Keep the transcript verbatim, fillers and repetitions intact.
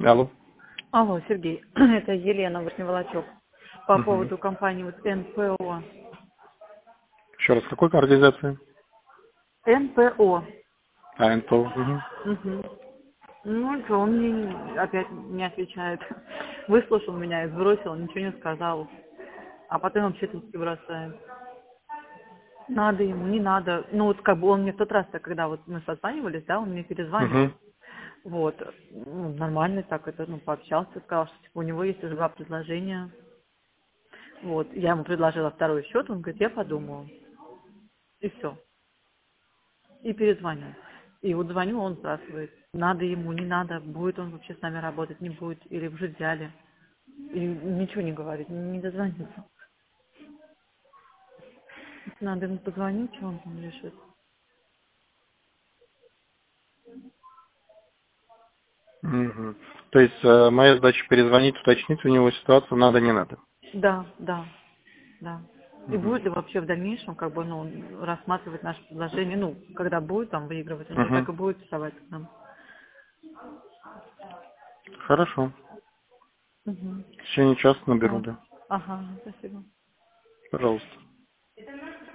Алло. Алло, Сергей, это Елена Вышневолочок. По Угу. поводу компании вот эн пэ о. Еще раз, какой организации? эн пэ о. А, НПО. Угу. Мгм. Ну, что, он мне опять не отвечает. Выслушал меня и сбросил, ничего не сказал. А потом вообще трубки бросает. Надо ему, не надо. Ну, вот как бы он мне в тот раз, когда вот мы созванивались, да, он мне перезванивал. Угу. Вот. Ну, нормально так это, ну, пообщался, сказал, что типа, у него есть уже два предложения. Вот. Я ему предложила второй счет, он говорит, я подумаю. И все. И перезвоню. И вот звоню, он спрашивает, надо ему, не надо, будет он вообще с нами работать, не будет, или уже взяли. И ничего не говорит, не дозвонится. Надо ему позвонить, что он там решит. Угу. То есть э, моя задача перезвонить, уточнить у него ситуацию надо, не надо. Да, да, да. И Угу. будет ли вообще в дальнейшем, как бы, ну, рассматривать наше предложение, ну, когда будет там выигрывать, или Угу. так и будет вставать к нам. Хорошо. Угу. В течение часа наберу, Вот. да. Ага, спасибо. Пожалуйста.